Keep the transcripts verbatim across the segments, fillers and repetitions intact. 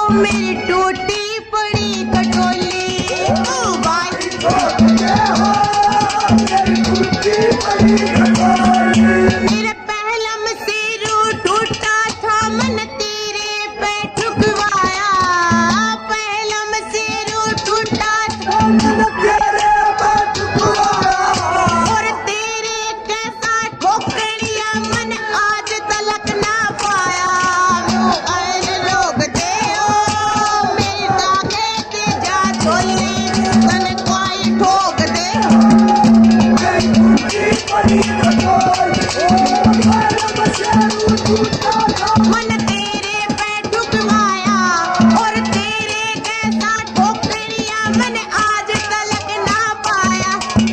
मेरी टूटी पड़ी कटोली मेरे पहलम से रू टूटा था मन तेरे पे ठुकवाया पहलम से रू टूटा था मन तेरे पे ठुकवाया और तेरे कैसा ठोकरिया मन आज तलक ना पाया अरे लोग दे ओ मेरी दागे ते जा छोली तन कोई ठोक दे मन तेरे पे ठुकवाया और तेरे कैसा ठोकरिया मन आज तलक ना पाया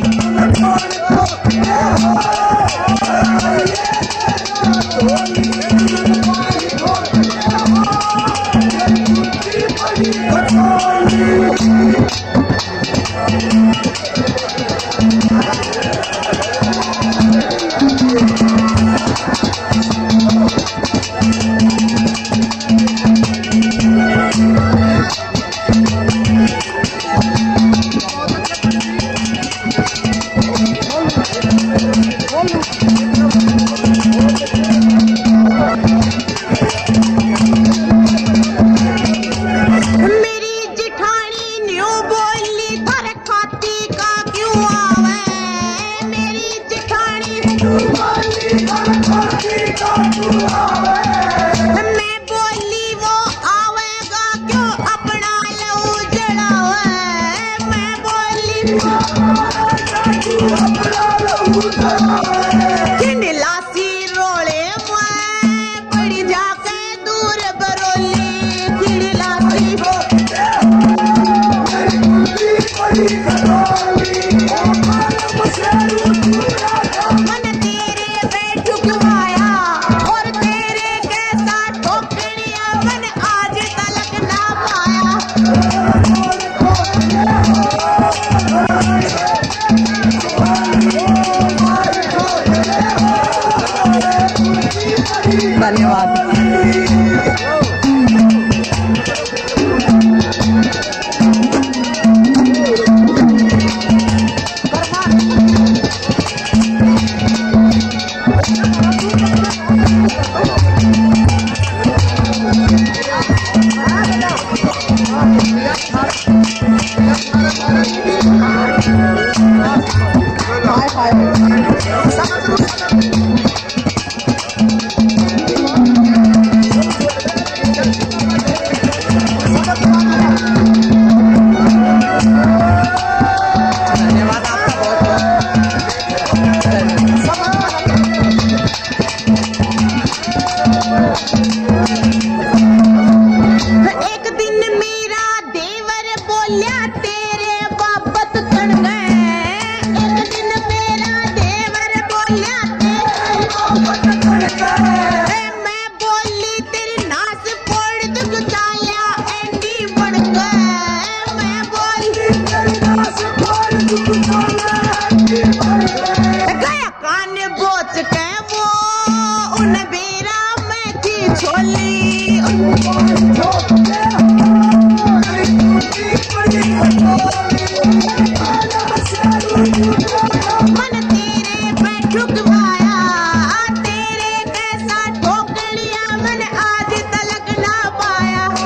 मेरी जिठानी न्यू बोली थर खाती का क्यों आवे मेरी जिठानी न्यू बोली थर खाती का क्यों आवे मैं बोली वो आवेगा क्यों अपना लहू जड़ावे मैं बोली वो आवेगा क्यों अपना लहू जड़ावे खिंडलासी रोले मैं बड़ी जाके दूर बरोली खिंडलासी हो मन तेरे पे ठुकवाया और तेरे कैसा ठोकरिया मन आज तलक ना पाया धन्यवाद। एक दिन मेरा देवर बोलिया तेरे बाबत कण गए एक दिन मेरा देवर बोलिया तेरे बाबत कण गए मैं बोली तेरी नास फोड़ दुख चालिया एंडी बन गए मैं बोली तेरी नास फोड़ दुख चालिया एंडी बन गए गया कान बोच के वो उन बेरा में थी छोली मन तेरे पे ठुकवाया तेरे कैसा ठोकरिया मन आज तलक ना पाया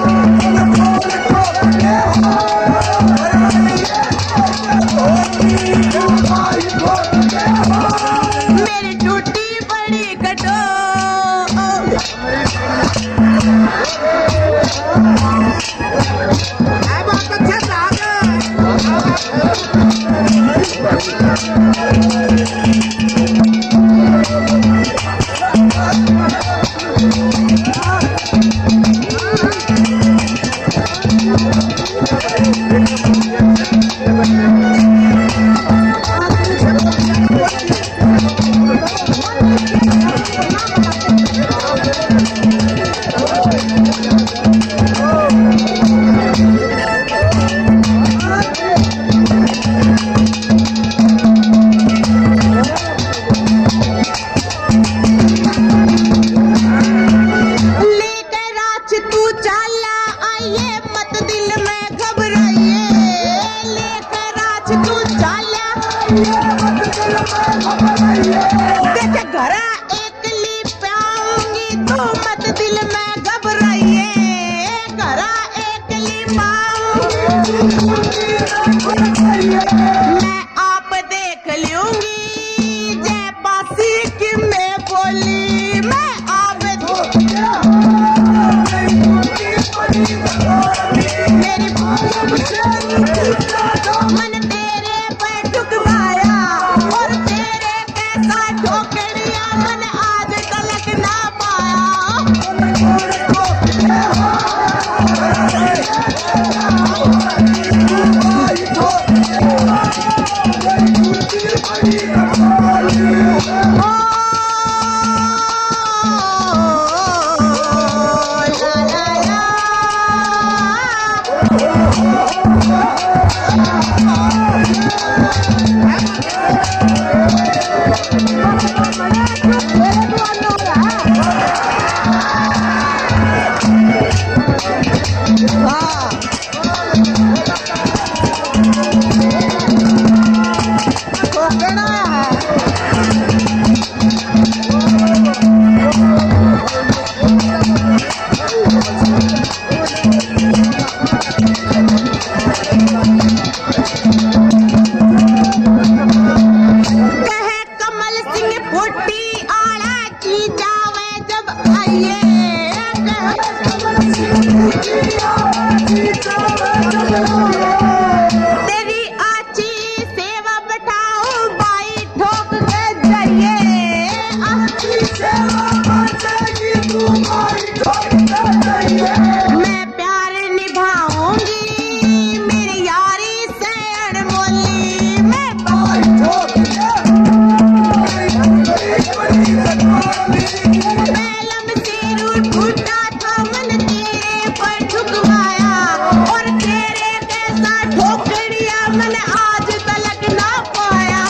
देखे घरा एकली पाऊंगी तो मत दिल में घबराइए, घरा एकली पाऊंगी मैं आप देख लूंगी जय पासी की मैं बोली, मैं आप मेरी मन तेरे पे ठुकराया और तेरे कैसा ठोकरिया मन आज तलक ना पाया। तेरी आची सेवा बैठाओ बाई ठोक के जाइए, आची सेवा बैठाएगी तू बाई ठोक के जाइए। मैं प्यार निभाऊंगी मेरी यारी से अनमोली, मैं बाई ठोक पहलम से रूठ फूटा था मन तेरे पर ठुकवाया और तेरे कैसा ठोकरिया मन आज तलक ना पाया।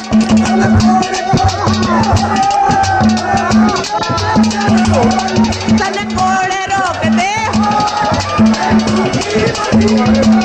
तन कोड़े रोक दे